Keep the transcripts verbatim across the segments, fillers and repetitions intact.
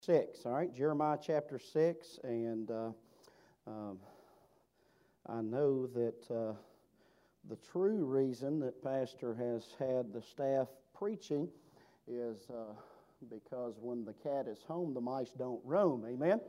six, all right? Jeremiah chapter six, and uh, um, I know that uh, the true reason that Pastor has had the staff preaching is uh, because when the cat is home, the mice don't roam, amen?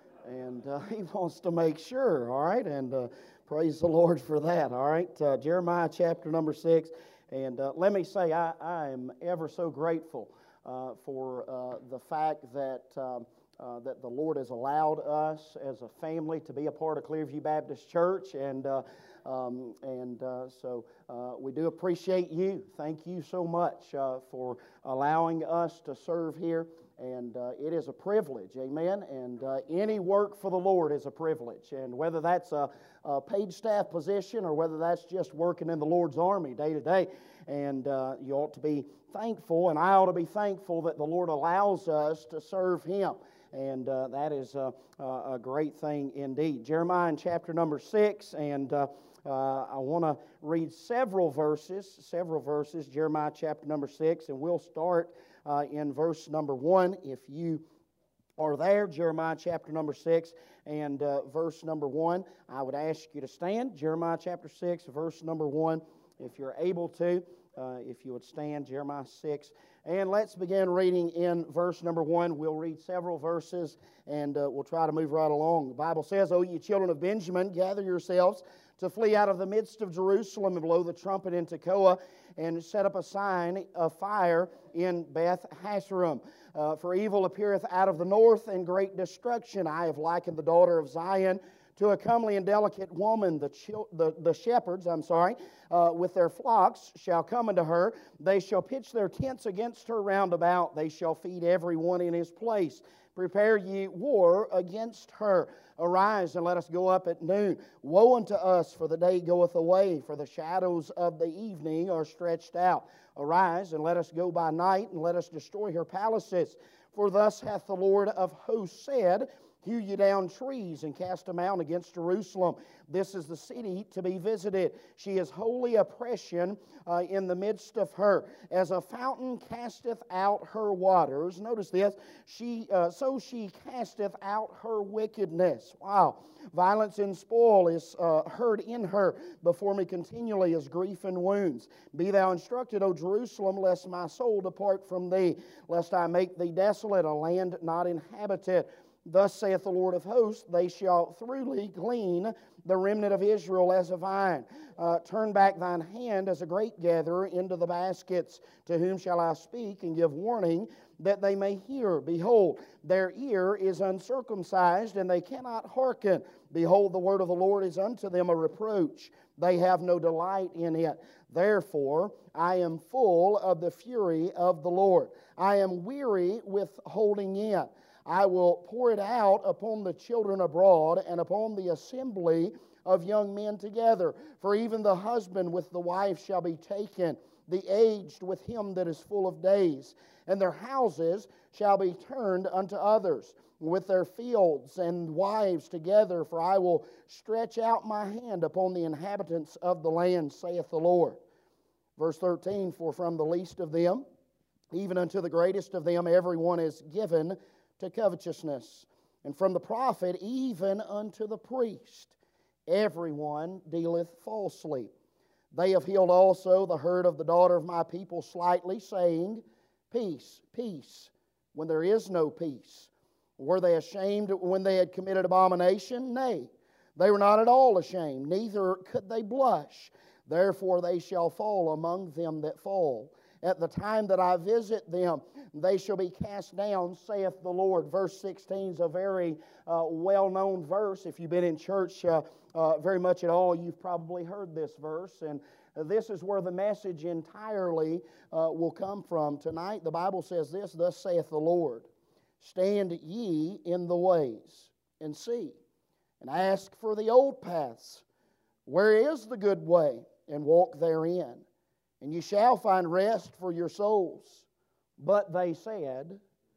And uh, he wants to make sure, all right? And uh, praise the Lord for that, all right? Uh, Jeremiah chapter number six, and uh, let me say I, I am ever so grateful Uh, for uh, the fact that um, uh, that the Lord has allowed us as a family to be a part of Clearview Baptist Church, and uh, um, and uh, so uh, we do appreciate you. Thank you so much uh, for allowing us to serve here, and uh, it is a privilege, amen. And uh, any work for the Lord is a privilege, and whether that's a, a paid staff position or whether that's just working in the Lord's army day to day, and uh, you ought to be thankful, and I ought to be thankful that the Lord allows us to serve Him, and uh, that is uh, uh, a great thing indeed. Jeremiah in chapter number six, and uh, uh, I want to read several verses, several verses, Jeremiah chapter number six, and we'll start uh, in verse number one. If you are there, Jeremiah chapter number six and uh, verse number one, I would ask you to stand. Jeremiah chapter six, verse number one, if you're able to. Uh, if you would stand, Jeremiah six. And let's begin reading in verse number one. We'll read several verses, and uh, we'll try to move right along. The Bible says, O ye children of Benjamin, gather yourselves to flee out of the midst of Jerusalem, and blow the trumpet in Tekoa, and set up a sign of fire in Beth Hasharim. Uh, for evil appeareth out of the north, and great destruction. I have likened the daughter of Zion to a comely and delicate woman. The, chil- the, the shepherds, I'm sorry, uh, with their flocks shall come unto her. They shall pitch their tents against her round about. They shall feed every one in his place. Prepare ye war against her. Arise, and let us go up at noon. Woe unto us, for the day goeth away, for the shadows of the evening are stretched out. Arise, and let us go by night, and let us destroy her palaces. For thus hath the Lord of hosts said, Hew ye down trees and cast them out against Jerusalem. This is the city to be visited. She is holy oppression uh, in the midst of her. As a fountain casteth out her waters. Notice this. She uh, so she casteth out her wickedness. Wow. Violence and spoil is uh, heard in her before me continually as grief and wounds. Be thou instructed, O Jerusalem, lest my soul depart from thee, lest I make thee desolate, a land not inhabited. Thus saith the Lord of hosts, they shall throughly glean the remnant of Israel as a vine. Uh, turn back thine hand as a grape gatherer into the baskets. To whom shall I speak and give warning that they may hear? Behold, their ear is uncircumcised, and they cannot hearken. Behold, the word of the Lord is unto them a reproach. They have no delight in it. Therefore, I am full of the fury of the Lord. I am weary with holding in. I will pour it out upon the children abroad, and upon the assembly of young men together. For even the husband with the wife shall be taken, the aged with him that is full of days. And their houses shall be turned unto others, with their fields and wives together. For I will stretch out my hand upon the inhabitants of the land, saith the Lord. Verse thirteen, For from the least of them, even unto the greatest of them, everyone is given to covetousness, and from the prophet even unto the priest, everyone dealeth falsely. They have healed also the hurt of the daughter of my people slightly, saying, Peace, peace, when there is no peace. Were they ashamed when they had committed abomination? Nay, they were not at all ashamed, neither could they blush. Therefore they shall fall among them that fall. At the time that I visit them, they shall be cast down, saith the Lord. Verse sixteen is a very uh, well-known verse. If you've been in church uh, uh, very much at all, you've probably heard this verse. And this is where the message entirely uh, will come from. Tonight, the Bible says this, Thus saith the Lord, Stand ye in the ways, and see, and ask for the old paths. Where is the good way? And walk therein. And ye shall find rest for your souls. But they said,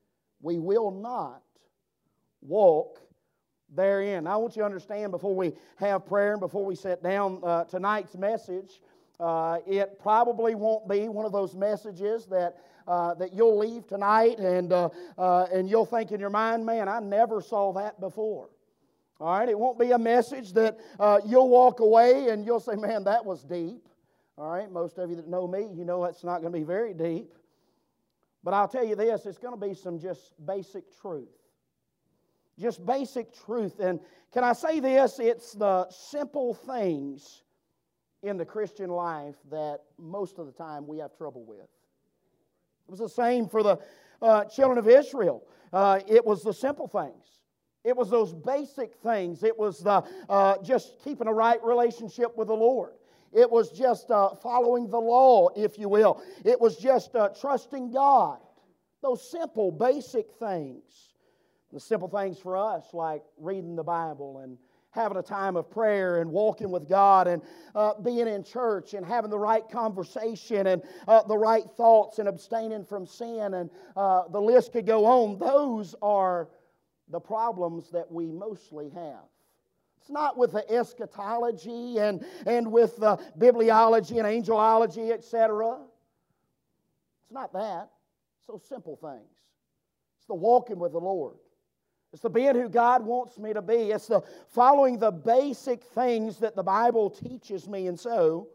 We will not walk therein. Now, I want you to understand before we have prayer and before we sit down uh, tonight's message, uh, it probably won't be one of those messages that uh, that you'll leave tonight and, uh, uh, and you'll think in your mind, man, I never saw that before. All right, it won't be a message that uh, you'll walk away and you'll say, man, that was deep. All right, most of you that know me, you know that's not going to be very deep. But I'll tell you this, it's going to be some just basic truth. Just basic truth. And can I say this? It's the simple things in the Christian life that most of the time we have trouble with. It was the same for the uh, children of Israel. Uh, it was the simple things. It was those basic things. It was the uh, just keeping a right relationship with the Lord. It was just uh, following the law, if you will. It was just uh, trusting God. Those simple, basic things. The simple things for us, like reading the Bible and having a time of prayer and walking with God and uh, being in church and having the right conversation and uh, the right thoughts and abstaining from sin, and uh, the list could go on. Those are the problems that we mostly have. It's not with the eschatology and, and with the bibliology and angelology, et cetera. It's not that. It's those simple things. It's the walking with the Lord. It's the being who God wants me to be. It's the following the basic things that the Bible teaches me. And so,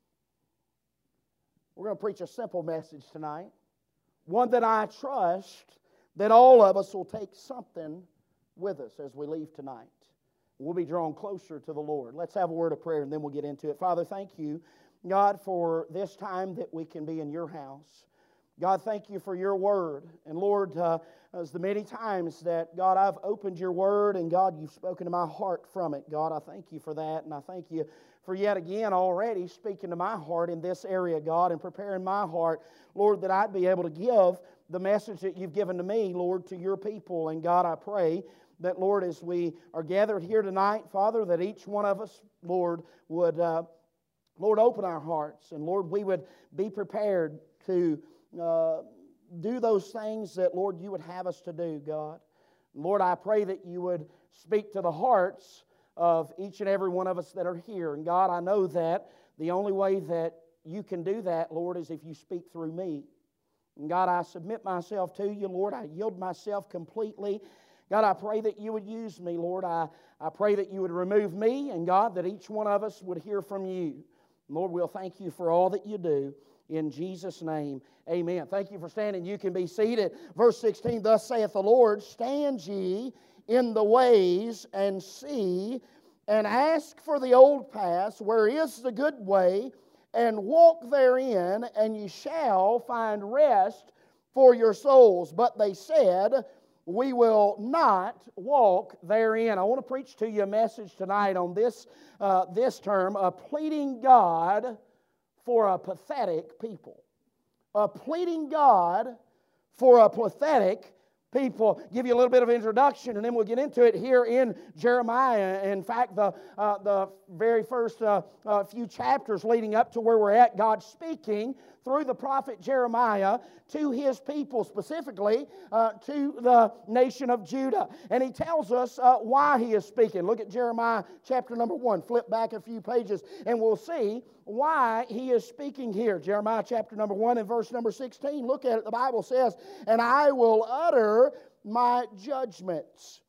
we're going to preach a simple message tonight. One that I trust that all of us will take something with us as we leave tonight. We'll be drawn closer to the Lord. Let's have a word of prayer and then we'll get into it. Father, thank you, God, for this time that we can be in your house. God, thank you for your word. And Lord, uh, as the many times that, God, I've opened your word and, God, you've spoken to my heart from it. God, I thank you for that, and I thank you for yet again already speaking to my heart in this area, God, and preparing my heart, Lord, that I'd be able to give the message that you've given to me, Lord, to your people. And God, I pray that, Lord, as we are gathered here tonight, Father, that each one of us, Lord, would, uh, Lord, open our hearts, and Lord, we would be prepared to uh, do those things that, Lord, you would have us to do, God. Lord, I pray that you would speak to the hearts of each and every one of us that are here. And God, I know that the only way that you can do that, Lord, is if you speak through me. And God, I submit myself to you, Lord. I yield myself completely. God, I pray that you would use me, Lord. I, I pray that you would remove me, and God, that each one of us would hear from you. Lord, we'll thank you for all that you do. In Jesus' name, amen. Thank you for standing. You can be seated. Verse sixteen, thus saith the Lord, stand ye in the ways and see, and ask for the old paths, where is the good way, and walk therein, and ye shall find rest for your souls. But they said, we will not walk therein. I want to preach to you a message tonight on this, uh, this term, a pleading God for a pathetic people. A pleading God for a pathetic people. Give you a little bit of introduction and then we'll get into it here in Jeremiah. In fact, the, uh, the very first uh, uh, few chapters leading up to where we're at, God's speaking through the prophet Jeremiah to his people, specifically uh, to the nation of Judah. And he tells us uh, why he is speaking. Look at Jeremiah chapter number one. Flip back a few pages and we'll see why he is speaking here. Jeremiah chapter number one and verse number sixteen. Look at it. The Bible says, and I will utter my judgments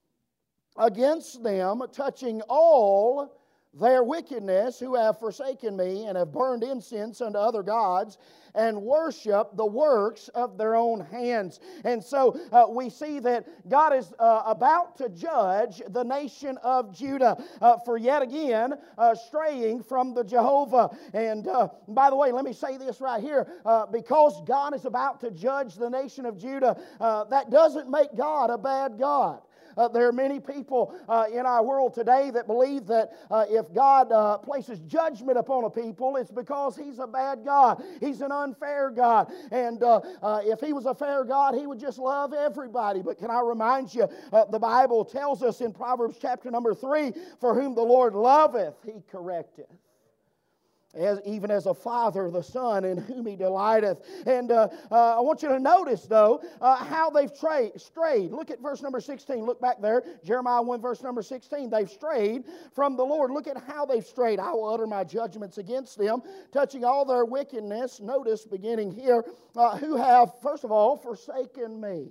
against them, touching all their wickedness, who have forsaken me and have burned incense unto other gods and worship the works of their own hands. And so uh, we see that God is uh, about to judge the nation of Judah uh, for yet again uh, straying from the Jehovah. And uh, by the way, let me say this right here. Uh, because God is about to judge the nation of Judah, uh, that doesn't make God a bad God. Uh, there are many people uh, in our world today that believe that uh, if God uh, places judgment upon a people, it's because He's a bad God. He's an unfair God. And uh, uh, if He was a fair God, He would just love everybody. But can I remind you, uh, the Bible tells us in Proverbs chapter number three, for whom the Lord loveth, He correcteth. As, even as a father, the son in whom he delighteth. And uh, uh, I want you to notice, though, uh, how they've tra- strayed. Look at verse number sixteen. Look back there. Jeremiah one, verse number sixteen. They've strayed from the Lord. Look at how they've strayed. I will utter my judgments against them, touching all their wickedness. Notice, beginning here, uh, who have, first of all, forsaken me.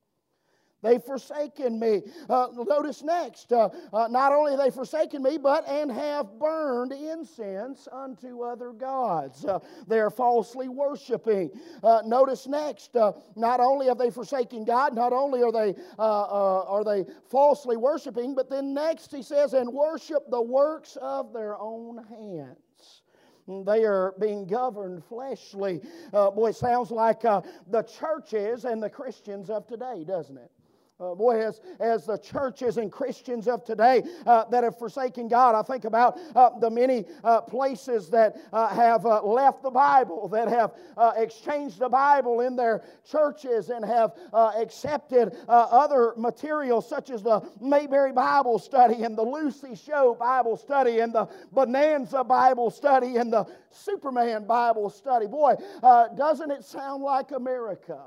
They've forsaken me. Uh, notice next, uh, uh, not only have they forsaken me, but and have burned incense unto other gods. Uh, they are falsely worshiping. Uh, notice next, uh, not only have they forsaken God, not only are they uh, uh, are they falsely worshiping, but then next he says, and worship the works of their own hands. They are being governed fleshly. Uh, boy, it sounds like uh, the churches and the Christians of today, doesn't it? Uh, boy, as, as the churches and Christians of today uh, that have forsaken God, I think about uh, the many uh, places that uh, have uh, left the Bible, that have uh, exchanged the Bible in their churches and have uh, accepted uh, other materials such as the Mayberry Bible Study and the Lucy Show Bible Study and the Bonanza Bible Study and the Superman Bible Study. Boy, uh, doesn't it sound like America?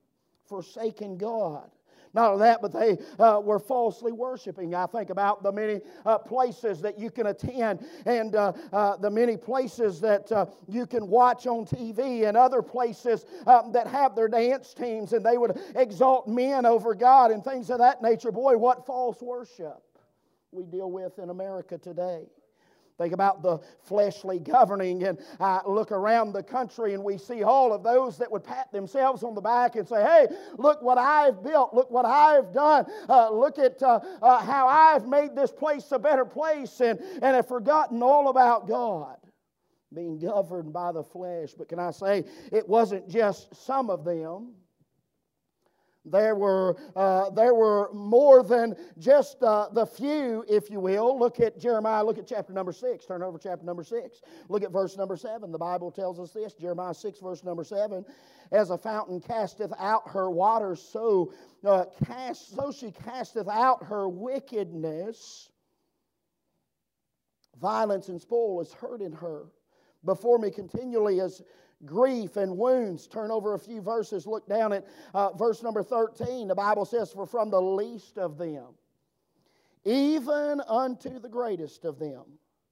Forsaking God. Not only that, but they uh, were falsely worshiping. I think about the many uh, places that you can attend and uh, uh, the many places that uh, you can watch on T V and other places uh, that have their dance teams and they would exalt men over God and things of that nature. Boy, what false worship we deal with in America today. Think about the fleshly governing, and I look around the country and we see all of those that would pat themselves on the back and say, hey, look what I've built, look what I've done, uh, look at uh, uh, how I've made this place a better place, and, and have forgotten all about God, being governed by the flesh. But can I say, it wasn't just some of them. There were, uh, there were more than just uh, the few, if you will. Look at Jeremiah, look at chapter number six. Turn over to chapter number six. Look at verse number seven. The Bible tells us this, Jeremiah six, verse number seven. As a fountain casteth out her waters, so, uh, cast, so she casteth out her wickedness. Violence and spoil is heard in her. Before me continually is grief and wounds. Turn over a few verses. Look down at uh, verse number thirteen. The Bible says, for from the least of them, even unto the greatest of them,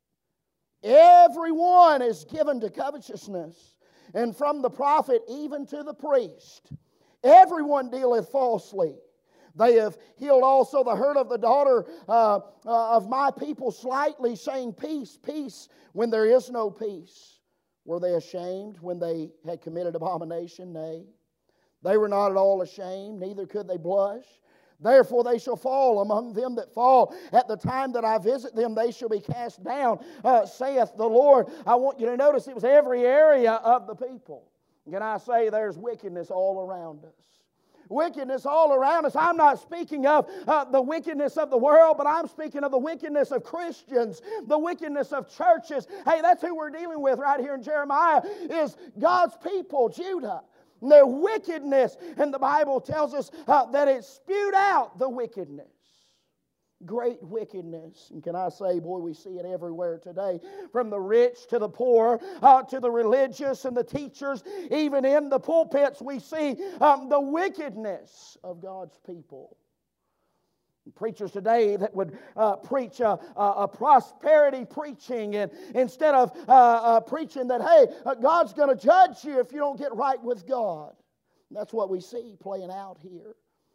every one is given to covetousness. And from the prophet even to the priest, everyone dealeth falsely. They have healed also the hurt of the daughter uh, uh, of my people slightly, saying, peace, peace, when there is no peace. Were they ashamed when they had committed abomination? Nay. They were not at all ashamed, neither could they blush. Therefore they shall fall among them that fall. At the time that I visit them, they shall be cast down, uh, saith the Lord. I want you to notice it was every area of the people. Can I say there's wickedness all around us? Wickedness all around us. I'm not speaking of uh, the wickedness of the world, but I'm speaking of the wickedness of Christians, the wickedness of churches. Hey, that's who we're dealing with right here in Jeremiah, is God's people, Judah. And their wickedness. And the Bible tells us uh, that it spewed out the wickedness. Great wickedness. And can I say, boy, we see it everywhere today. From the rich to the poor, uh, to the religious and the teachers. Even in the pulpits we see um, the wickedness of God's people. Preachers today that would uh, preach a, a, a prosperity preaching, and instead of uh, uh, preaching that, hey, uh, God's going to judge you if you don't get right with God. And that's what we see playing out here.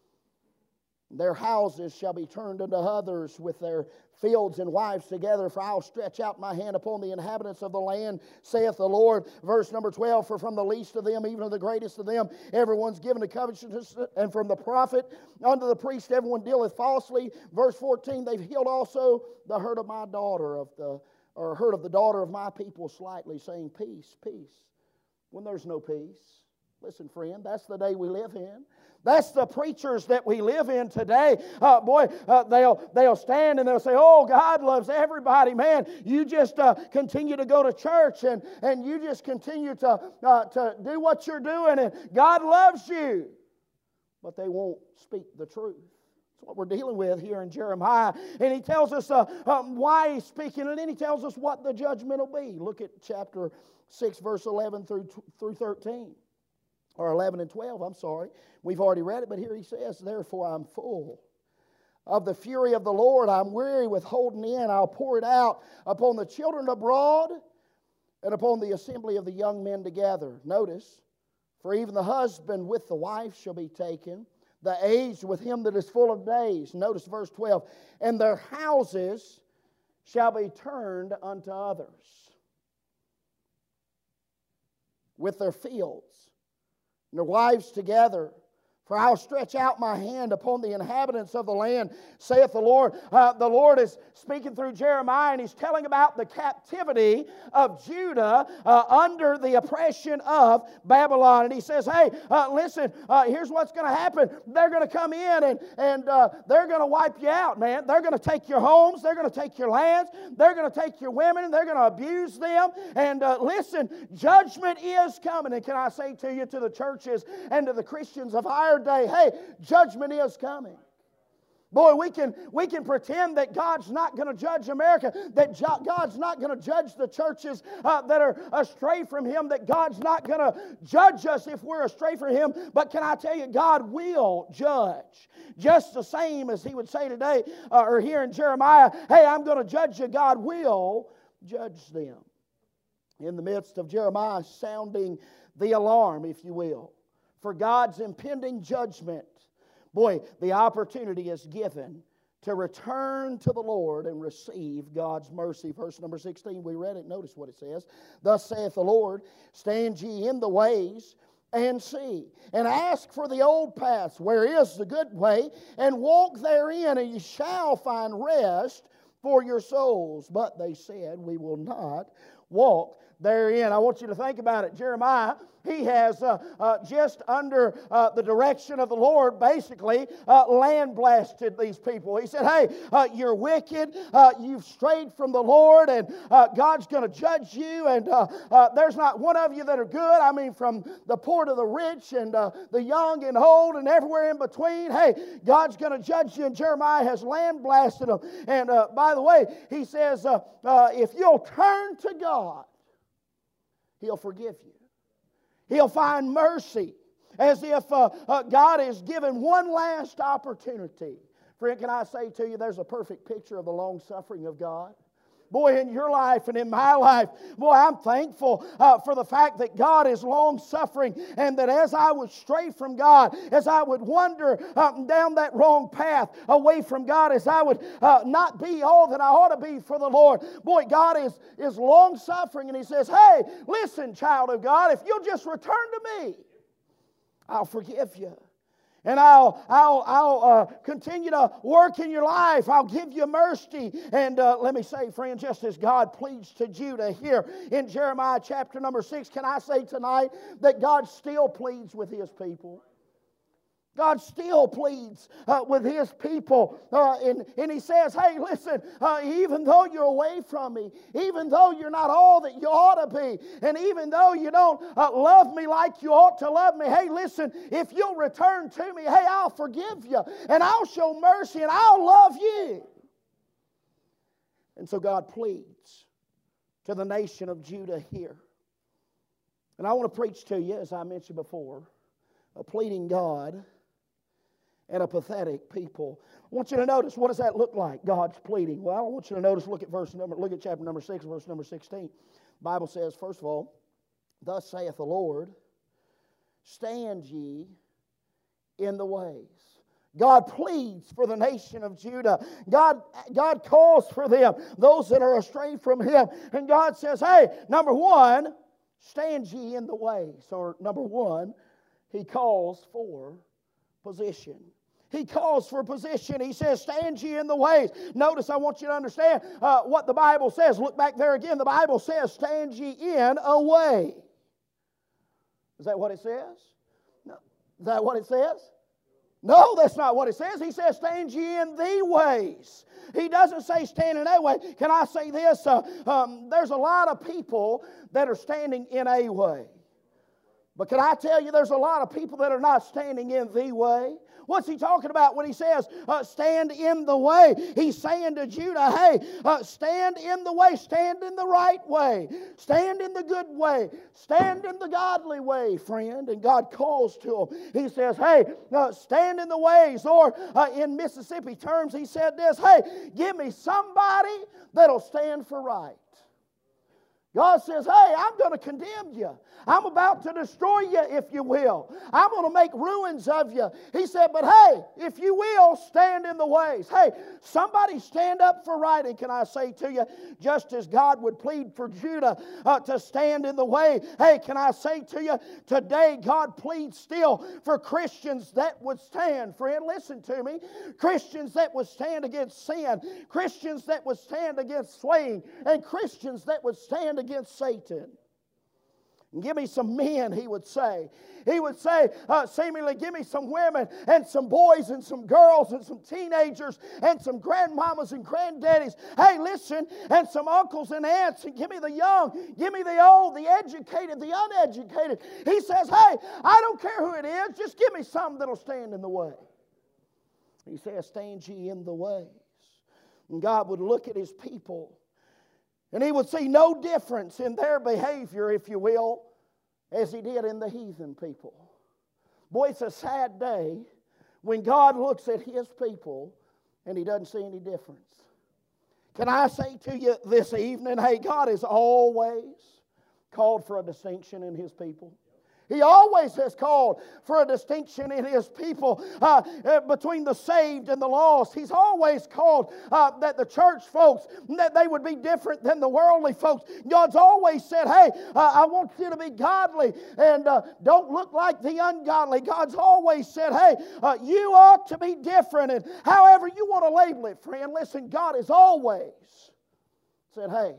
Their houses shall be turned unto others, with their fields and wives together. For I'll stretch out my hand upon the inhabitants of the land, saith the Lord. Verse number twelve, for from the least of them, even to the greatest of them, everyone's given to covetousness, and from the prophet unto the priest, everyone dealeth falsely. Verse fourteen, they've healed also the hurt of my daughter, of the or hurt of the daughter of my people slightly, saying, peace, peace, when there's no peace. Listen, friend, that's the day we live in. That's the preachers that we live in today. Uh, boy, uh, they'll, they'll stand and they'll say, oh, God loves everybody. Man, you just uh, continue to go to church and, and you just continue to, uh, to do what you're doing, and God loves you. But they won't speak the truth. That's what we're dealing with here in Jeremiah. And he tells us uh, um, why he's speaking, and then he tells us what the judgment will be. Look at chapter six, verse eleven through, through thirteen. Or eleven and twelve, I'm sorry. We've already read it, but here he says, therefore I'm full of the fury of the Lord. I'm weary with holding in. I'll pour it out upon the children abroad and upon the assembly of the young men together. Notice, for even the husband with the wife shall be taken, the aged with him that is full of days. Notice verse twelve. And their houses shall be turned unto others, with their fields and their wives together. For I'll stretch out my hand upon the inhabitants of the land, saith the Lord. Uh, the Lord is speaking through Jeremiah, and he's telling about the captivity of Judah uh, under the oppression of Babylon. And he says, hey, uh, listen, uh, here's what's going to happen. They're going to come in, and, and uh, they're going to wipe you out, man. They're going to take your homes. They're going to take your lands. They're going to take your women. They're going to abuse them. And uh, listen, judgment is coming. And can I say to you, to the churches and to the Christians of our day, hey, judgment is coming. Boy, we can, we can pretend that God's not going to judge America, that jo- God's not going to judge the churches uh, that are astray from Him, that God's not going to judge us if we're astray from Him. But can I tell you, God will judge. Just the same as He would say today, uh, or here in Jeremiah, hey, I'm going to judge you. God will judge them. In the midst of Jeremiah sounding the alarm, if you will, for God's impending judgment, boy, the opportunity is given to return to the Lord and receive God's mercy. Verse number sixteen, we read it. Notice what it says. Thus saith the Lord, stand ye in the ways and see, and ask for the old paths, where is the good way, and walk therein, and ye shall find rest for your souls. But they said, we will not walk therein. I want you to think about it. Jeremiah, he has uh, uh, just under uh, the direction of the Lord, basically uh, land blasted these people. He said, hey, uh, you're wicked, uh, you've strayed from the Lord, and uh, God's going to judge you, and uh, uh, there's not one of you that are good. I mean, from the poor to the rich, and uh, the young and old, and everywhere in between. Hey, God's going to judge you, and Jeremiah has land blasted them. And uh, by the way, he says, uh, uh, if you'll turn to God, He'll forgive you. He'll find mercy, as if uh, uh, God is given one last opportunity. Friend, can I say to you, there's a perfect picture of the long suffering of God. Boy, in your life and in my life, boy, I'm thankful uh, for the fact that God is long-suffering, and that as I would stray from God, as I would wander up and down that wrong path away from God, as I would uh, not be all that I ought to be for the Lord, boy, God is, is long-suffering, and He says, hey, listen, child of God, if you'll just return to me, I'll forgive you. And I'll, I'll, I'll uh, continue to work in your life. I'll give you mercy. And uh, let me say, friend, just as God pleads to Judah here in Jeremiah chapter number six, can I say tonight that God still pleads with His people? God still pleads uh, with His people. Uh, and, and He says, hey, listen, uh, even though you're away from me, even though you're not all that you ought to be, and even though you don't uh, love me like you ought to love me, hey, listen, if you'll return to me, hey, I'll forgive you, and I'll show mercy, and I'll love you. And so God pleads to the nation of Judah here. And I want to preach to you, as I mentioned before, a pleading God and a pathetic people. I want you to notice, what does that look like, God's pleading? Well, I want you to notice, look at verse number, look at chapter number six, verse number sixteen. The Bible says, first of all, thus saith the Lord, stand ye in the ways. God pleads for the nation of Judah. God, God calls for them, those that are astray from Him. And God says, hey, number one, stand ye in the ways. Or number one, He calls for position. He calls for position. He says, stand ye in the ways. Notice, I want you to understand uh, what the Bible says. Look back there again. The Bible says, stand ye in a way. Is that what it says? No. Is that what it says? No, that's not what it says. He says, stand ye in the ways. He doesn't say stand in a way. Can I say this? Uh, um, there's a lot of people that are standing in a way. But can I tell you, there's a lot of people that are not standing in the way. What's he talking about when he says, uh, stand in the way? He's saying to Judah, hey, uh, stand in the way. Stand in the right way. Stand in the good way. Stand in the godly way, friend. And God calls to him. He says, hey, uh, stand in the ways. Or uh, in Mississippi terms, he said this, hey, give me somebody that'll stand for right. God says, hey, I'm going to condemn you. I'm about to destroy you, if you will. I'm going to make ruins of you. He said, but hey, if you will, stand in the ways. Hey, somebody stand up for right. And can I say to you, just as God would plead for Judah uh, to stand in the way, hey, can I say to you, today God pleads still for Christians that would stand. Friend, listen to me. Christians that would stand against sin. Christians that would stand against swaying. And Christians that would stand against Satan. Give me some men, he would say. He would say, uh, seemingly, give me some women and some boys and some girls and some teenagers and some grandmamas and granddaddies. Hey, listen, and some uncles and aunts, and give me the young, give me the old, the educated, the uneducated. He says, hey, I don't care who it is, just give me some that'll stand in the way. He says, stand ye in the ways. And God would look at His people, and He would see no difference in their behavior, if you will, as He did in the heathen people. Boy, it's a sad day when God looks at His people and He doesn't see any difference. Can I say to you this evening, hey, God has always called for a distinction in His people. He always has called for a distinction in His people uh, uh, between the saved and the lost. He's always called uh, that the church folks, that they would be different than the worldly folks. God's always said, hey, uh, I want you to be godly and uh, don't look like the ungodly. God's always said, hey, uh, you ought to be different. And however you want to label it, friend, listen, God has always said, hey,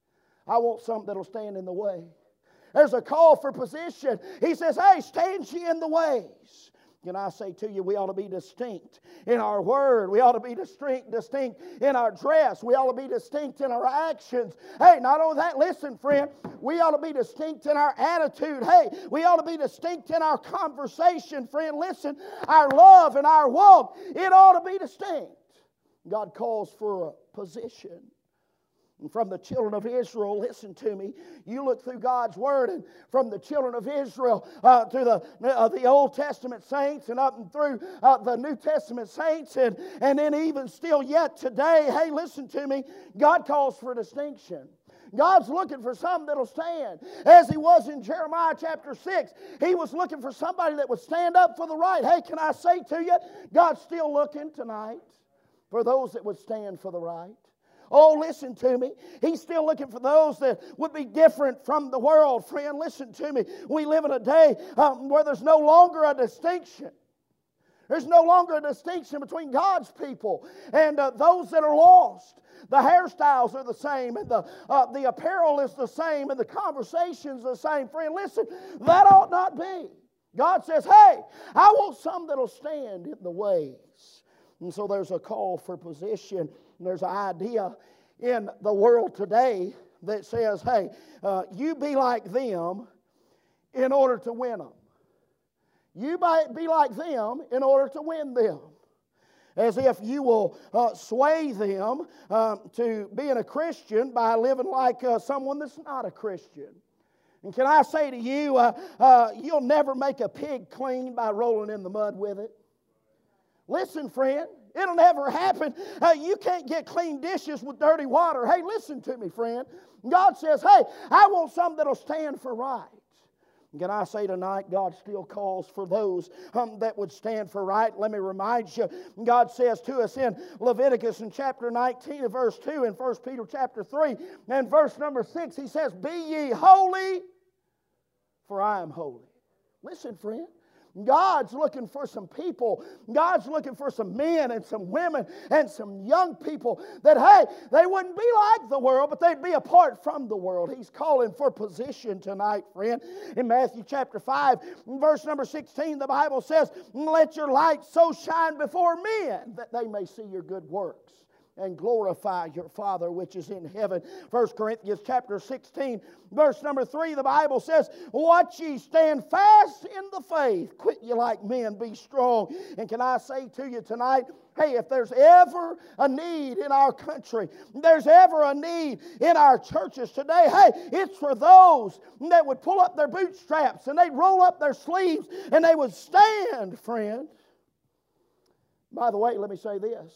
I want something that'll stand in the way. There's a call for position. He says, hey, stand ye in the ways. Can I say to you, we ought to be distinct in our word. We ought to be distinct, distinct in our dress. We ought to be distinct in our actions. Hey, not only that, listen, friend, we ought to be distinct in our attitude. Hey, we ought to be distinct in our conversation, friend. Listen, our love and our walk, it ought to be distinct. God calls for a position. And from the children of Israel, listen to me, you look through God's Word, and from the children of Israel uh, to the, uh, the Old Testament saints and up and through uh, the New Testament saints, and, and then even still yet today, hey, listen to me, God calls for distinction. God's looking for some that'll stand. As He was in Jeremiah chapter six, He was looking for somebody that would stand up for the right. Hey, can I say to you, God's still looking tonight for those that would stand for the right. Oh, listen to me. He's still looking for those that would be different from the world. Friend, listen to me. We live in a day um, where there's no longer a distinction. There's no longer a distinction between God's people and uh, those that are lost. The hairstyles are the same, and the, uh, the apparel is the same, and the conversation's the same. Friend, listen, that ought not be. God says, hey, I want some that'll stand in the ways. And so there's a call for position. And there's an idea in the world today that says, hey, uh, you be like them in order to win them. You be like them in order to win them. As if you will uh, sway them um, to being a Christian by living like uh, someone that's not a Christian. And can I say to you, uh, uh, you'll never make a pig clean by rolling in the mud with it. Listen, friend. It'll never happen. Uh, you can't get clean dishes with dirty water. Hey, listen to me, friend. God says, hey, I want some that'll stand for right. Can I say tonight, God still calls for those um, that would stand for right. Let me remind you, God says to us in Leviticus in chapter nineteen and verse two, and First Peter chapter three and verse number six, He says, be ye holy, for I am holy. Listen, friend. God's looking for some people. God's looking for some men and some women and some young people that, hey, they wouldn't be like the world, but they'd be apart from the world. He's calling for position tonight, friend. In Matthew chapter five, verse number sixteen, the Bible says, let your light so shine before men that they may see your good works and glorify your Father which is in heaven. First Corinthians chapter sixteen, verse number three, the Bible says, watch ye, stand fast in the faith. Quit ye like men, be strong. And can I say to you tonight, hey, if there's ever a need in our country, there's ever a need in our churches today, hey, it's for those that would pull up their bootstraps and they'd roll up their sleeves and they would stand, friend. By the way, let me say this.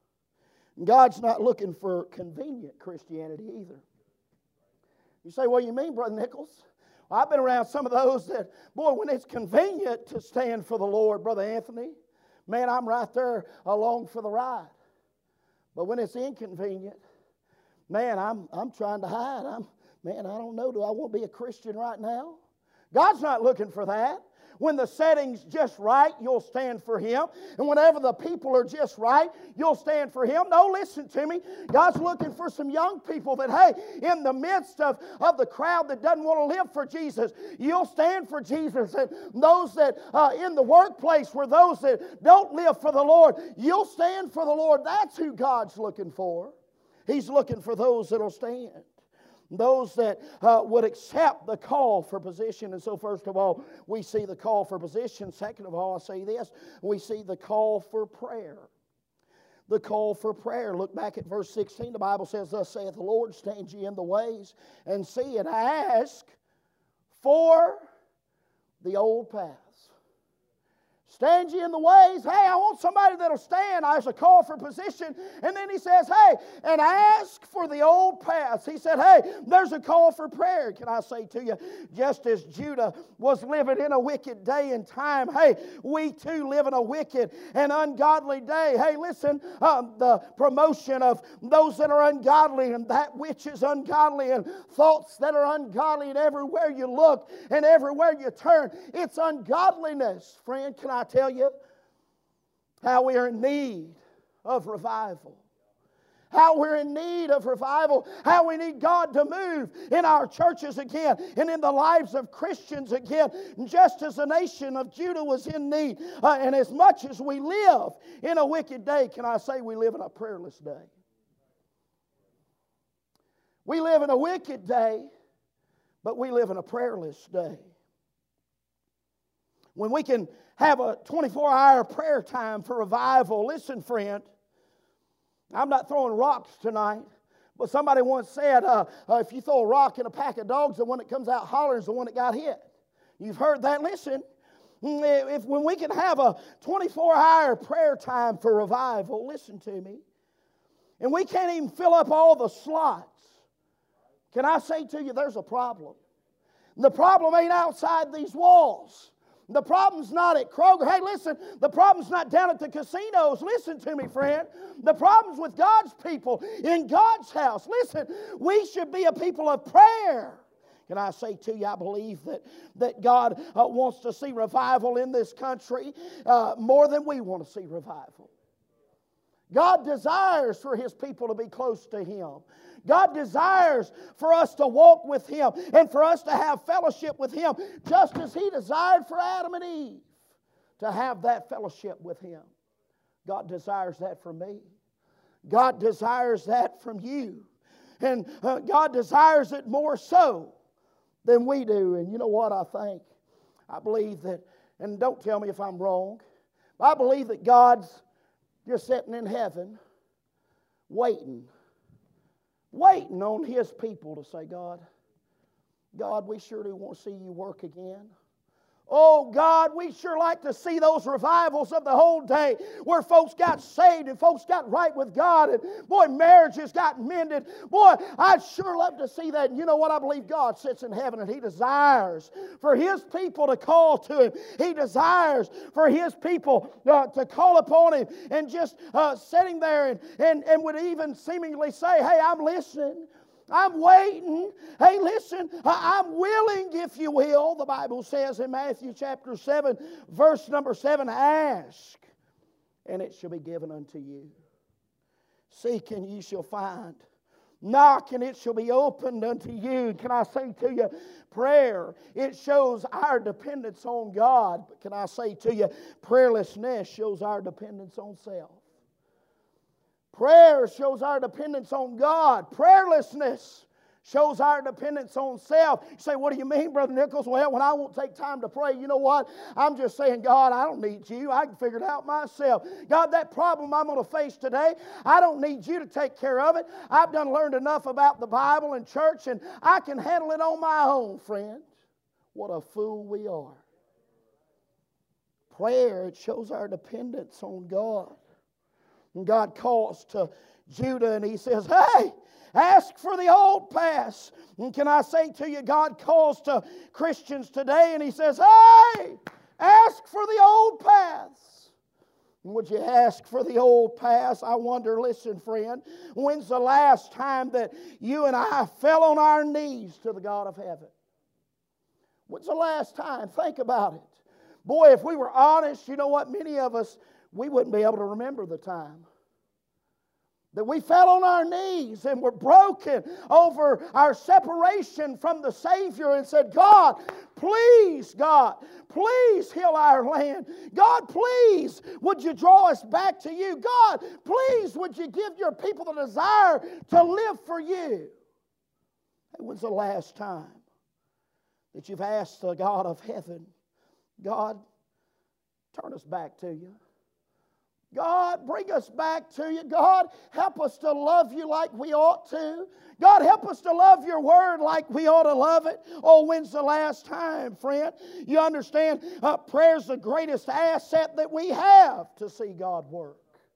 God's not looking for convenient Christianity either. You say, what do you mean, Brother Nichols? Well, I've been around some of those that, boy, when it's convenient to stand for the Lord, Brother Anthony, man, I'm right there along for the ride. But when it's inconvenient, man, I'm I'm trying to hide. I'm man, I don't know. Do I want to be a Christian right now? God's not looking for that. When the setting's just right, you'll stand for Him. And whenever the people are just right, you'll stand for Him. No, listen to me. God's looking for some young people that, hey, in the midst of, of the crowd that doesn't want to live for Jesus, you'll stand for Jesus. And those that uh, in the workplace where those that don't live for the Lord, you'll stand for the Lord. That's who God's looking for. He's looking for those that'll stand. Those that uh, would accept the call for position. And so first of all, we see the call for position. Second of all, I say this, we see the call for prayer. The call for prayer. Look back at verse sixteen. The Bible says, thus saith the Lord, stand ye in the ways and see and ask for the old paths. Stand ye in the ways. Hey, I want somebody that'll stand. There's a call for position. And then he says, hey, and ask for the old paths. He said, hey, there's a call for prayer. Can I say to you, just as Judah was living in a wicked day and time, hey, we too live in a wicked and ungodly day. Hey, listen, um, the promotion of those that are ungodly and that which is ungodly and thoughts that are ungodly, and everywhere you look and everywhere you turn, it's ungodliness. Friend, can I I tell you how we are in need of revival. How we're in need of revival. How we need God to move in our churches again and in the lives of Christians again. Just as the nation of Judah was in need. Uh, and as much as we live in a wicked day, can I say we live in a prayerless day? We live in a wicked day, but we live in a prayerless day. When we can have a twenty-four hour prayer time for revival. Listen, friend, I'm not throwing rocks tonight, but somebody once said, uh, uh, if you throw a rock in a pack of dogs, the one that comes out hollering is the one that got hit. You've heard that. Listen, if when we can have a twenty-four hour prayer time for revival, listen to me, and we can't even fill up all the slots, can I say to you, there's a problem. The problem ain't outside these walls. The problem's not at Kroger. Hey, listen, the problem's not down at the casinos. Listen to me, friend. The problem's with God's people in God's house. Listen, we should be a people of prayer. Can I say to you, I believe that, that God uh, wants to see revival in this country uh, more than we want to see revival. God desires for His people to be close to Him. God desires for us to walk with Him and for us to have fellowship with Him, just as He desired for Adam and Eve to have that fellowship with Him. God desires that from me. God desires that from you. And uh, God desires it more so than we do. And you know what I think? I believe that, and don't tell me if I'm wrong, I believe that God's just sitting in heaven waiting. Waiting on His people to say, God, God, we sure do want to see you work again. Oh, God, we sure like to see those revivals of the whole day where folks got saved and folks got right with God and, boy, marriages got mended. Boy, I'd sure love to see that. And you know what? I believe God sits in heaven and He desires for His people to call to Him. He desires for His people uh, to call upon Him and just uh, sitting there and, and, and would even seemingly say, hey, I'm listening. I'm waiting. Hey, listen, I'm willing, if you will. The Bible says in Matthew chapter seven, verse number seven, ask, and it shall be given unto you. Seek, and ye shall find. Knock, and it shall be opened unto you. Can I say to you, prayer, it shows our dependence on God. But can I say to you, prayerlessness shows our dependence on self. Prayer shows our dependence on God. Prayerlessness shows our dependence on self. You say, what do you mean, Brother Nichols? Well, when I won't take time to pray, you know what? I'm just saying, God, I don't need you. I can figure it out myself. God, that problem I'm going to face today, I don't need you to take care of it. I've done learned enough about the Bible and church, and I can handle it on my own, friends. What a fool we are. Prayer, it shows our dependence on God. And God calls to Judah and He says, hey, ask for the old paths. And can I say to you, God calls to Christians today and He says, hey, ask for the old paths. And would you ask for the old paths? I wonder, listen, friend, when's the last time that you and I fell on our knees to the God of heaven? When's the last time? Think about it. Boy, if we were honest, you know what? Many of us, we wouldn't be able to remember the time that we fell on our knees and were broken over our separation from the Savior and said, God, please, God, please heal our land. God, please, would you draw us back to you? God, please, would you give your people the desire to live for you? It was the last time that you've asked the God of heaven, God, turn us back to you. God, bring us back to you. God, help us to love you like we ought to. God, help us to love your word like we ought to love it. Oh, when's the last time, friend? You understand, uh, prayer's the greatest asset that we have to see God work.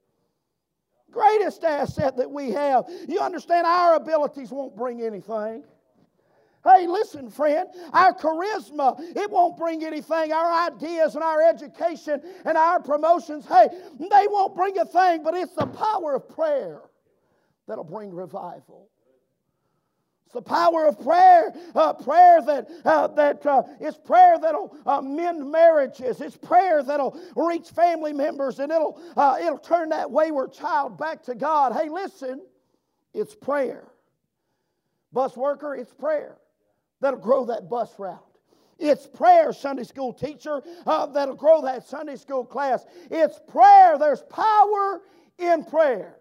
Greatest asset that we have. You understand, our abilities won't bring anything. Hey, listen, friend, our charisma, it won't bring anything. Our ideas and our education and our promotions, hey, they won't bring a thing, but it's the power of prayer that'll bring revival. It's the power of prayer, uh, prayer that uh, that uh, it's prayer that'll uh, mend marriages. It's prayer that'll reach family members, and it'll uh, it'll turn that wayward child back to God. Hey, listen, it's prayer. Bus worker, it's prayer that'll grow that bus route. It's prayer, Sunday school teacher, uh, that'll grow that Sunday school class. It's prayer. There's power in prayer.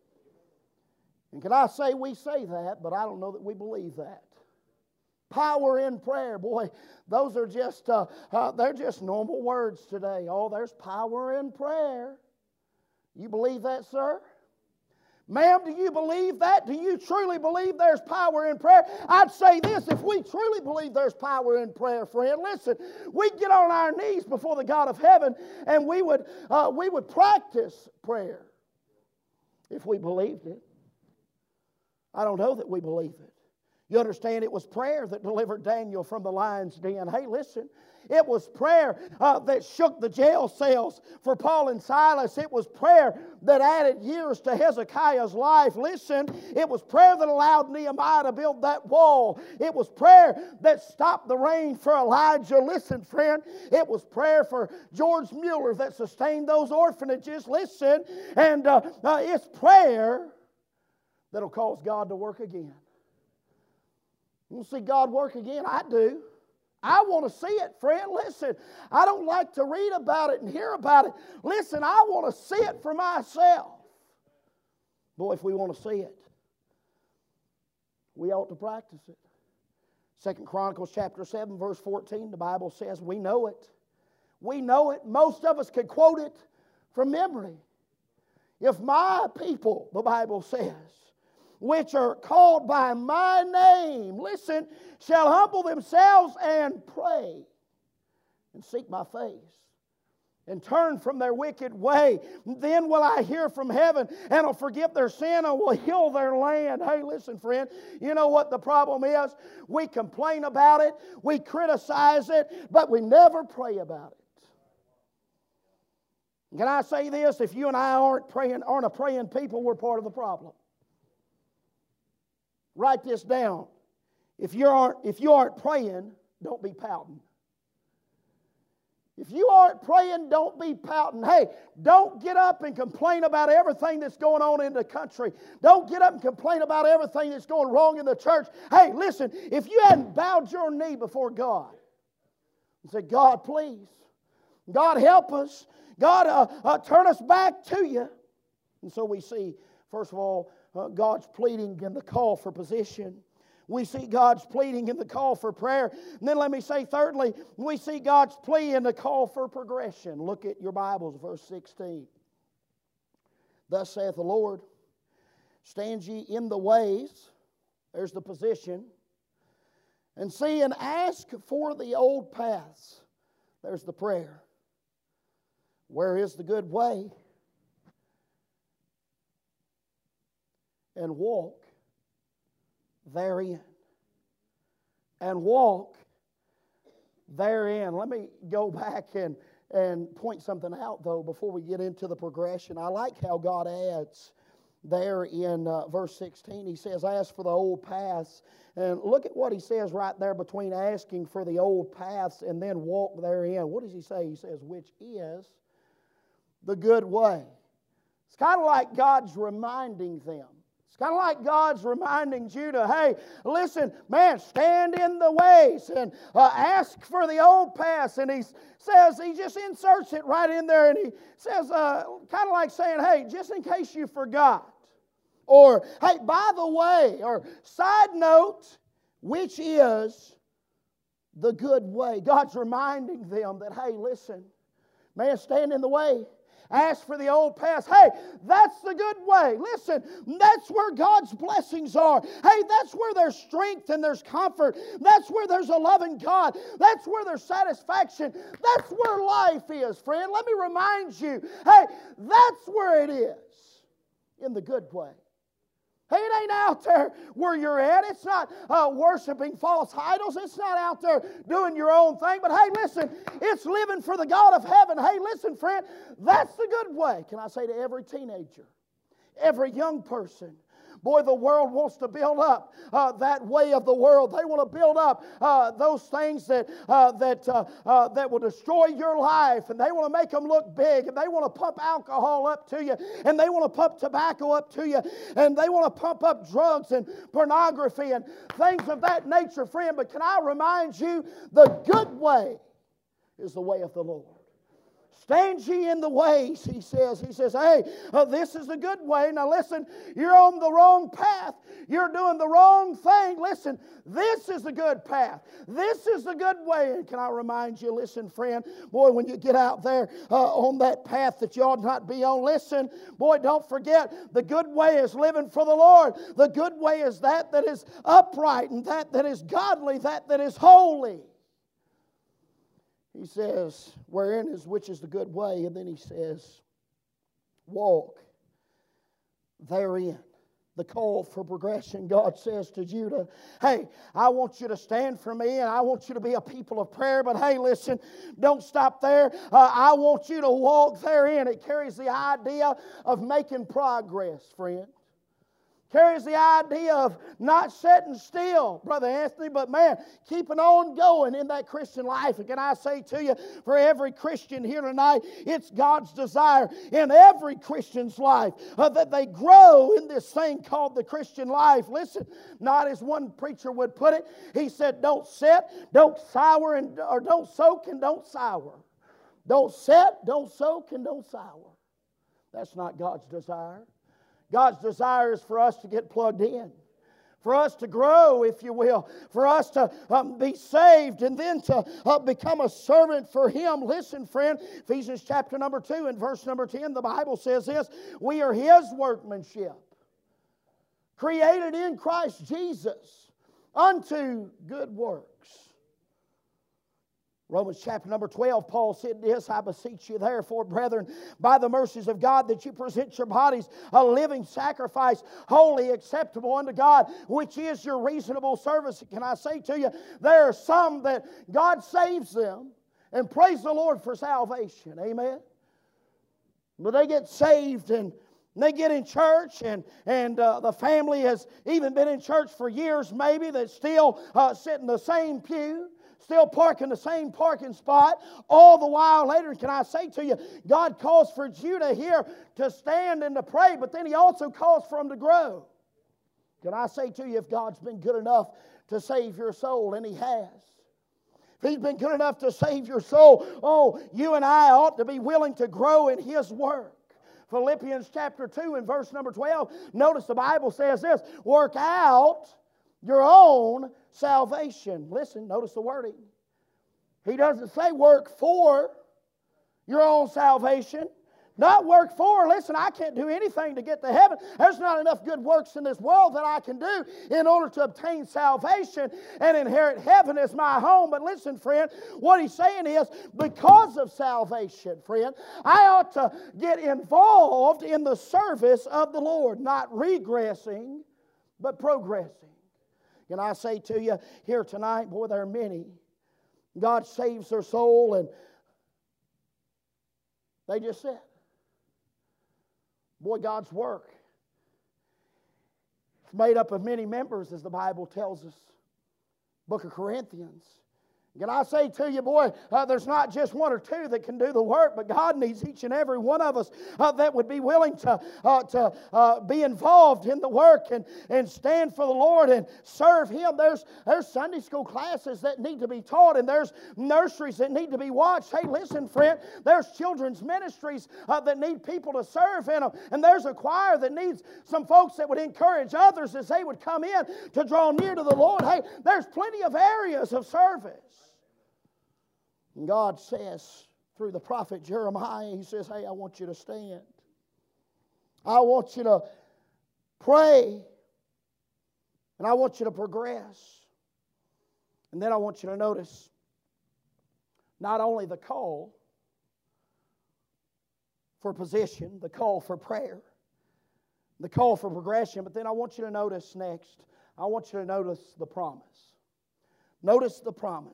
And can I say we say that, but I don't know that we believe that. Power in prayer. Boy, those are just, uh, uh, they're just normal words today. Oh, there's power in prayer. You believe that, sir? Ma'am, do you believe that? Do you truly believe there's power in prayer? I'd say this, if we truly believe there's power in prayer, friend, listen, we'd get on our knees before the God of heaven and we would, uh, we would practice prayer if we believed it. I don't know that we believe it. You understand, it was prayer that delivered Daniel from the lion's den. Hey, listen, it was prayer uh, that shook the jail cells for Paul and Silas. It was prayer that added years to Hezekiah's life. Listen, it was prayer that allowed Nehemiah to build that wall. It was prayer that stopped the rain for Elijah. Listen, friend, it was prayer for George Mueller that sustained those orphanages. Listen, and uh, uh, it's prayer that'll cause God to work again. You want to see God work again? I do. I want to see it, friend. Listen, I don't like to read about it and hear about it. Listen, I want to see it for myself. Boy, if we want to see it, we ought to practice it. Second Chronicles chapter seven, verse fourteen, the Bible says we know it. We know it. Most of us can quote it from memory. If my people, the Bible says, which are called by my name, listen, shall humble themselves and pray and seek my face and turn from their wicked way, then will I hear from heaven and will forgive their sin and will heal their land. Hey, listen, friend, you know what the problem is? We complain about it, we criticize it, but we never pray about it. Can I say this? If you and I aren't praying, aren't a praying people, we're part of the problem. Write this down. If you aren't, if you aren't praying, don't be pouting. If you aren't praying, don't be pouting. Hey, don't get up and complain about everything that's going on in the country. Don't get up and complain about everything that's going wrong in the church. Hey, listen, if you hadn't bowed your knee before God and said, God, please, God, help us. God, uh, uh, turn us back to you. And so we see First of all, uh, God's pleading in the call for position. We see God's pleading in the call for prayer. And then let me say, thirdly, we see God's plea in the call for progression. Look at your Bibles, verse sixteen. Thus saith the Lord, stand ye in the ways, there's the position, and see and ask for the old paths. There's the prayer. Where is the good way? And walk therein. And walk therein. Let me go back and, and point something out, though, before we get into the progression. I like how God adds there in uh, verse sixteen. He says, ask for the old paths. And look at what he says right there between asking for the old paths and then walk therein. What does he say? He says, which is the good way. It's kind of like God's reminding them. It's kind of like God's reminding Judah, hey, listen, man, stand in the ways and uh, ask for the old paths. And he says, he just inserts it right in there, and he says, uh, kind of like saying, hey, just in case you forgot. Or, hey, by the way, or side note, which is the good way. God's reminding them that, hey, listen, man, stand in the way. Ask for the old paths. Hey, that's the good way. Listen, that's where God's blessings are. Hey, that's where there's strength and there's comfort. That's where there's a loving God. That's where there's satisfaction. That's where life is, friend. Let me remind you, hey, that's where it is in the good way. Hey, it ain't out there where you're at. It's not uh, worshiping false idols. It's not out there doing your own thing. But hey, listen, it's living for the God of heaven. Hey, listen, friend, that's the good way. Can I say to every teenager, every young person, boy, the world wants to build up uh, that way of the world. They want to build up uh, those things that uh, that uh, uh, that will destroy your life, and they want to make them look big, and they want to pump alcohol up to you, and they want to pump tobacco up to you, and they want to pump up drugs and pornography and things of that nature, friend. But can I remind you, the good way is the way of the Lord. Stand ye in the ways, he says. He says, hey, uh, this is the good way. Now listen, you're on the wrong path. You're doing the wrong thing. Listen, this is the good path. This is the good way. And can I remind you, listen, friend, boy, when you get out there uh, on that path that you ought not be on, listen, boy, don't forget, the good way is living for the Lord. The good way is that that is upright and that that is godly, that that is holy. He says, wherein is which is the good way, and then he says, walk therein. The call for progression, God says to Judah, hey, I want you to stand for me, and I want you to be a people of prayer, but hey, listen, don't stop there. Uh, I want you to walk therein. It carries the idea of making progress, friend. Carries the idea of not sitting still, Brother Anthony, but man, keeping on going in that Christian life. And can I say to you, for every Christian here tonight, it's God's desire in every Christian's life uh, that they grow in this thing called the Christian life. Listen, not as one preacher would put it, he said, don't sit, don't sour, and, or don't soak and don't sour. Don't sit, don't soak, and don't sour. That's not God's desire. God's desire is for us to get plugged in, for us to grow, if you will, for us to um, be saved and then to uh, become a servant for Him. Listen, friend, Ephesians chapter number two and verse number ten, the Bible says this, we are His workmanship, created in Christ Jesus unto good works. Romans chapter number twelve, Paul said this, I beseech you therefore, brethren, by the mercies of God, that you present your bodies a living sacrifice, holy, acceptable unto God, which is your reasonable service. Can I say to you, there are some that God saves them, and praise the Lord for salvation. Amen? But they get saved and they get in church, and, and uh, the family has even been in church for years maybe, that still uh, sit in the same pew, still park in the same parking spot, all the while later. Can I say to you, God calls for Judah here to stand and to pray, but then He also calls for them to grow. Can I say to you, if God's been good enough to save your soul, and He has, if He's been good enough to save your soul, oh, you and I ought to be willing to grow in His work. Philippians chapter two and verse number twelve, notice the Bible says this, work out your own salvation. Listen, notice the wording. He doesn't say work for your own salvation. Not work for. Listen, I can't do anything to get to heaven. There's not enough good works in this world that I can do in order to obtain salvation and inherit heaven as my home. But listen, friend, what he's saying is, because of salvation, friend, I ought to get involved in the service of the Lord, not regressing, but progressing. And I say to you here tonight, boy, there are many. God saves their soul and they just sit. Boy, God's work, it's made up of many members, as the Bible tells us. Book of Corinthians. Can I say to you, boy, uh, there's not just one or two that can do the work, but God needs each and every one of us uh, that would be willing to, uh, to uh, be involved in the work and, and stand for the Lord and serve Him. There's, there's Sunday school classes that need to be taught, and there's nurseries that need to be watched. Hey, listen, friend, there's children's ministries uh, that need people to serve in them, and there's a choir that needs some folks that would encourage others as they would come in to draw near to the Lord. Hey, there's plenty of areas of service. And God says through the prophet Jeremiah, He says, hey, I want you to stand. I want you to pray. And I want you to progress. And then I want you to notice not only the call for position, the call for prayer, the call for progression, but then I want you to notice next, I want you to notice the promise. Notice the promise.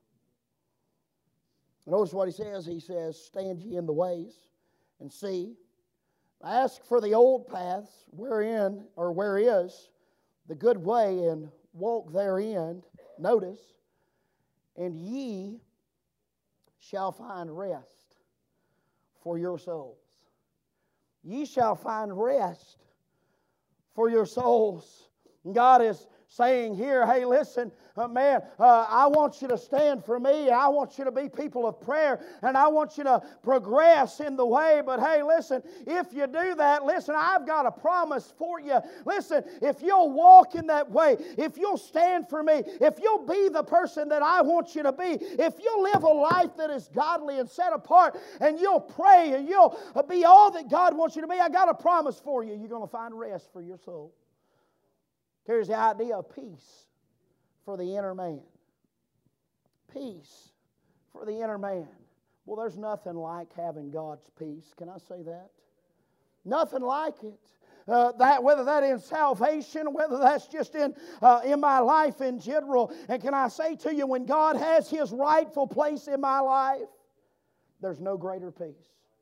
Notice what he says. He says, stand ye in the ways and see. Ask for the old paths wherein or where is the good way and walk therein. Notice, and ye shall find rest for your souls. Ye shall find rest for your souls. And God is saying here, hey, listen, uh, man, uh, I want you to stand for me. I want you to be people of prayer, and I want you to progress in the way. But hey, listen, if you do that, listen, I've got a promise for you. Listen, if you'll walk in that way, if you'll stand for me, if you'll be the person that I want you to be, if you'll live a life that is godly and set apart, and you'll pray, and you'll be all that God wants you to be, I got a promise for you. You're going to find rest for your soul. Here's the idea of peace for the inner man. Peace for the inner man. Well, there's nothing like having God's peace. Can I say that? Nothing like it. Uh, that whether that in salvation, whether that's just in uh, in my life in general. And can I say to you, when God has His rightful place in my life, there's no greater peace.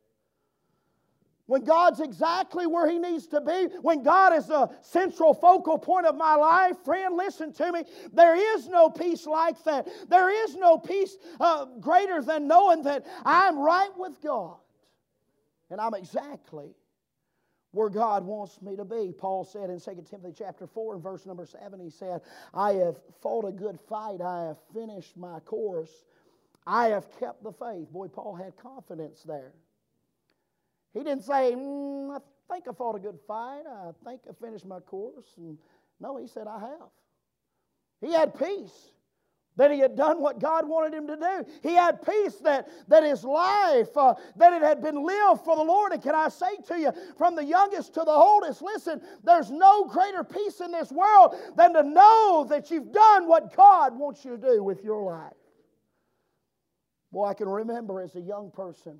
When God's exactly where He needs to be, when God is the central focal point of my life, friend, listen to me, there is no peace like that. There is no peace uh, greater than knowing that I'm right with God. And I'm exactly where God wants me to be. Paul said in Second Timothy chapter four and verse number seven, he said, I have fought a good fight, I have finished my course, I have kept the faith. Boy, Paul had confidence there. He didn't say, mm, I think I fought a good fight. I think I finished my course. And no, he said, I have. He had peace that he had done what God wanted him to do. He had peace that, that his life, uh, that it had been lived for the Lord. And can I say to you, from the youngest to the oldest, listen, there's no greater peace in this world than to know that you've done what God wants you to do with your life. Boy, I can remember as a young person,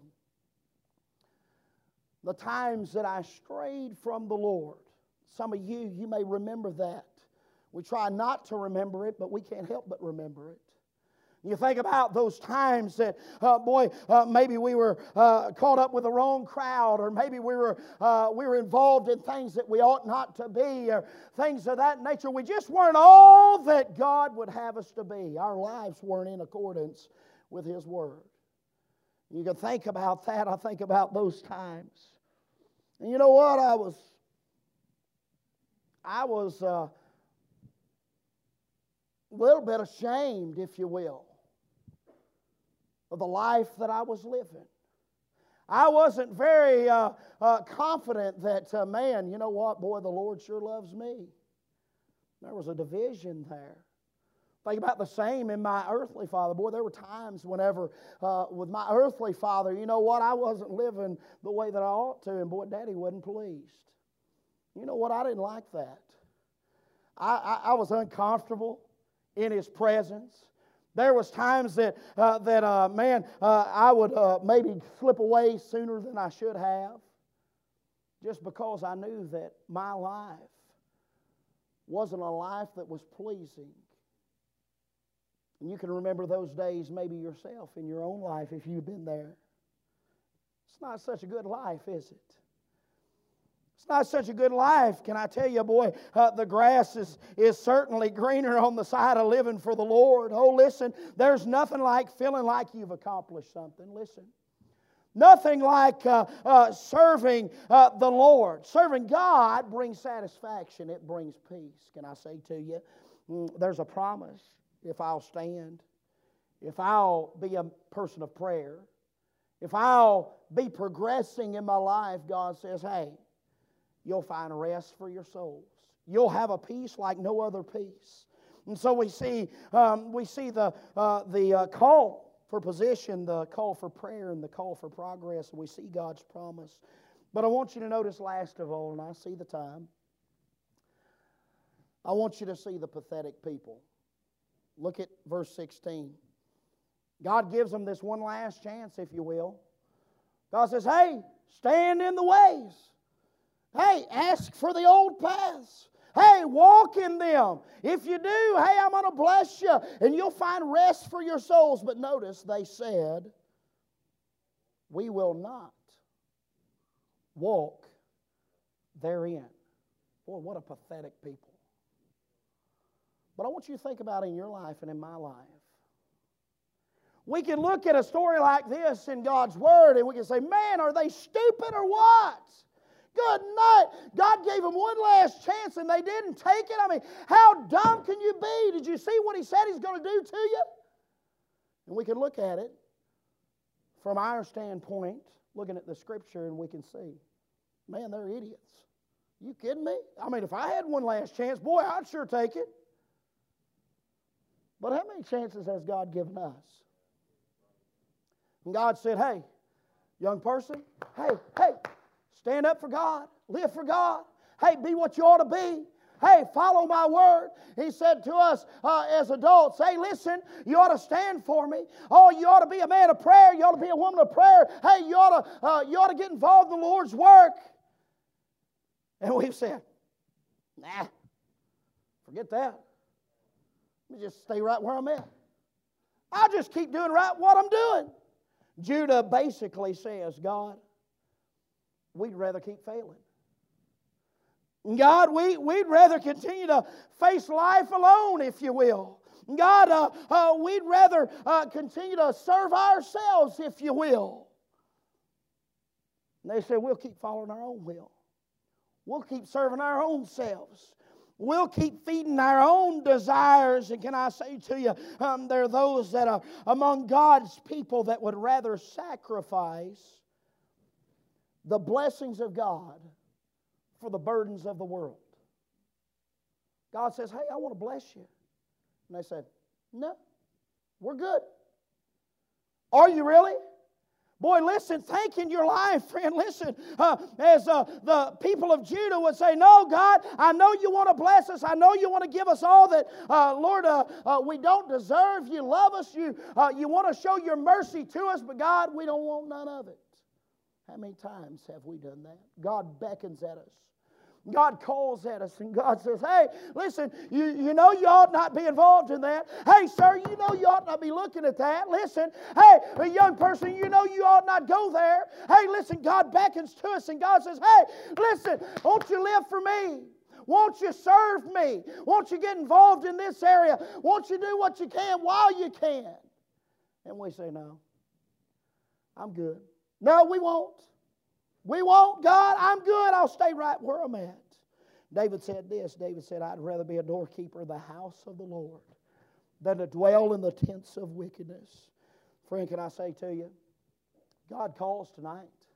the times that I strayed from the Lord. Some of you, you may remember that. We try not to remember it, but we can't help but remember it. You think about those times that, uh, boy, uh, maybe we were uh, caught up with the wrong crowd, or maybe we were uh, we were involved in things that we ought not to be, or things of that nature. We just weren't all that God would have us to be. Our lives weren't in accordance with His Word. You can think about that. I think about those times. And you know what? I was, I was uh, a little bit ashamed, if you will, of the life that I was living. I wasn't very uh, uh, confident that, uh, man, you know what, boy, the Lord sure loves me. There was a division there. Think about the same in my earthly father. Boy, there were times whenever uh, with my earthly father, you know what, I wasn't living the way that I ought to, and boy, Daddy wasn't pleased. You know what, I didn't like that. I, I, I was uncomfortable in His presence. There was times that, uh, that uh, man, uh, I would uh, maybe slip away sooner than I should have, just because I knew that my life wasn't a life that was pleasing. And you can remember those days maybe yourself in your own life if you've been there. It's not such a good life, is it? It's not such a good life. Can I tell you, boy, uh, the grass is, is certainly greener on the side of living for the Lord. Oh, listen, there's nothing like feeling like you've accomplished something. Listen. Nothing like uh, uh, serving uh, the Lord. Serving God brings satisfaction. It brings peace. Can I say to you, mm, there's a promise. If I'll stand, if I'll be a person of prayer, if I'll be progressing in my life, God says, hey, you'll find rest for your souls. You'll have a peace like no other peace. And so we see, um, we see the uh, the uh, call for position, the call for prayer, and the call for progress. And we see God's promise. But I want you to notice last of all, and I see the time, I want you to see the pathetic people. Look at verse sixteen. God gives them this one last chance, if you will. God says, hey, stand in the ways. Hey, ask for the old paths. Hey, walk in them. If you do, hey, I'm going to bless you, and you'll find rest for your souls. But notice, they said, we will not walk therein. Boy, what a pathetic people. But I want you to think about it in your life and in my life. We can look at a story like this in God's Word and we can say, man, are they stupid or what? Good night. God gave them one last chance and they didn't take it. I mean, how dumb can you be? Did you see what He said He's going to do to you? And we can look at it from our standpoint, looking at the Scripture, and we can see, man, they're idiots. You kidding me? I mean, if I had one last chance, boy, I'd sure take it. But how many chances has God given us? And God said, hey, young person, hey, hey, stand up for God, live for God. Hey, be what you ought to be. Hey, follow my word. He said to us uh, as adults, hey, listen, you ought to stand for me. Oh, you ought to be a man of prayer. You ought to be a woman of prayer. Hey, you ought to, uh, you ought to get involved in the Lord's work. And we've said, nah, forget that. Let me just stay right where I'm at. I'll just keep doing right what I'm doing. Judah basically says, God, we'd rather keep failing. God, we, we'd rather continue to face life alone, if you will. God, uh, uh, we'd rather uh, continue to serve ourselves, if you will. And they said, we'll keep following our own will. We'll keep serving our own selves. We'll keep feeding our own desires. And can I say to you, um, there are those that are among God's people that would rather sacrifice the blessings of God for the burdens of the world. God says, hey, I want to bless you. And they said, no, we're good. Are you really? Boy, listen, think in your life, friend, listen, uh, as uh, the people of Judah would say, no, God, I know you want to bless us. I know you want to give us all that, uh, Lord, uh, uh, we don't deserve. You love us. You, uh, you want to show your mercy to us, but God, we don't want none of it. How many times have we done that? God beckons at us. God calls at us and God says, hey, listen, you, you know you ought not be involved in that. Hey, sir, you know you ought not be looking at that. Listen, hey, a young person, you know you ought not go there. Hey, listen, God beckons to us and God says, hey, listen, won't you live for me? Won't you serve me? Won't you get involved in this area? Won't you do what you can while you can? And we say, no, I'm good. No, we won't. We won't, God, I'm good. I'll stay right where I'm at. David said this. David said, I'd rather be a doorkeeper of the house of the Lord than to dwell in the tents of wickedness. Friend, can I say to you, God calls tonight.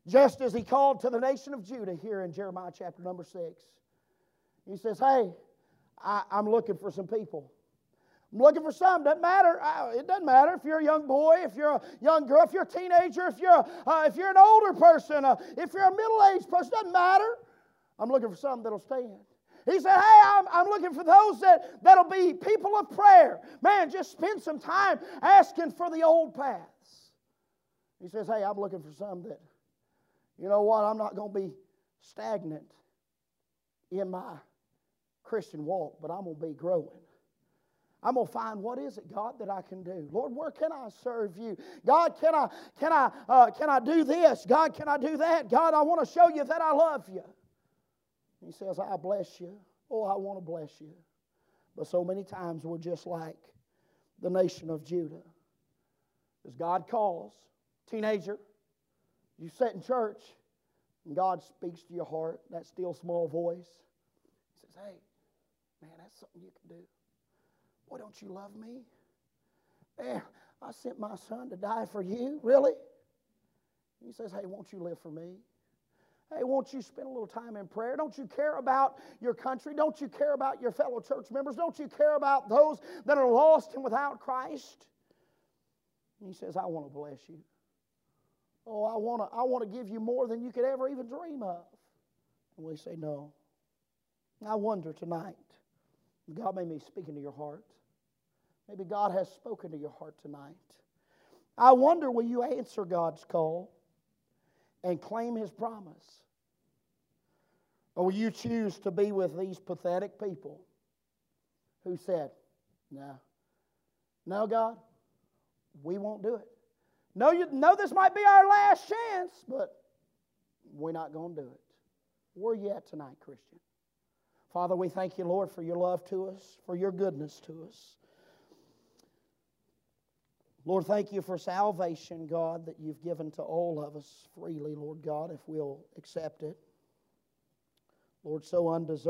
just as He called to the nation of Judah here in Jeremiah chapter number six. He says, hey, I, I'm looking for some people. I'm looking for some. Doesn't matter. It doesn't matter if you're a young boy, if you're a young girl, if you're a teenager, if you're a, uh, if you're an older person, uh, if you're a middle-aged person. Doesn't matter. I'm looking for some that'll stand. He said, hey, I'm, I'm looking for those that, that'll be people of prayer. Man, just spend some time asking for the old paths. He says, hey, I'm looking for some that, you know what, I'm not going to be stagnant in my Christian walk, but I'm going to be growing. I'm going to find what is it, God, that I can do. Lord, where can I serve you? God, can I, can I, uh, can I do this? God, can I do that? God, I want to show you that I love you. He says, I bless you. Oh, I want to bless you. But so many times we're just like the nation of Judah. As God calls, teenager, you sit in church, and God speaks to your heart, that still small voice. He says, hey, man, that's something you can do. Boy, don't you love me? Man, I sent my son to die for you. Really? He says, hey, won't you live for me? Hey, won't you spend a little time in prayer? Don't you care about your country? Don't you care about your fellow church members? Don't you care about those that are lost and without Christ? And he says, I want to bless you. Oh, I want to I want to give you more than you could ever even dream of. And we say, no. I wonder tonight, God may be speaking to your heart. Maybe God has spoken to your heart tonight. I wonder, will you answer God's call and claim His promise? Or will you choose to be with these pathetic people who said, no, no, God, we won't do it. No, you know this might be our last chance, but we're not going to do it. Where are you at tonight, Christian? Father, we thank you, Lord, for your love to us, for your goodness to us. Lord, thank you for salvation, God, that you've given to all of us freely, Lord God, if we'll accept it. Lord, so undeserved.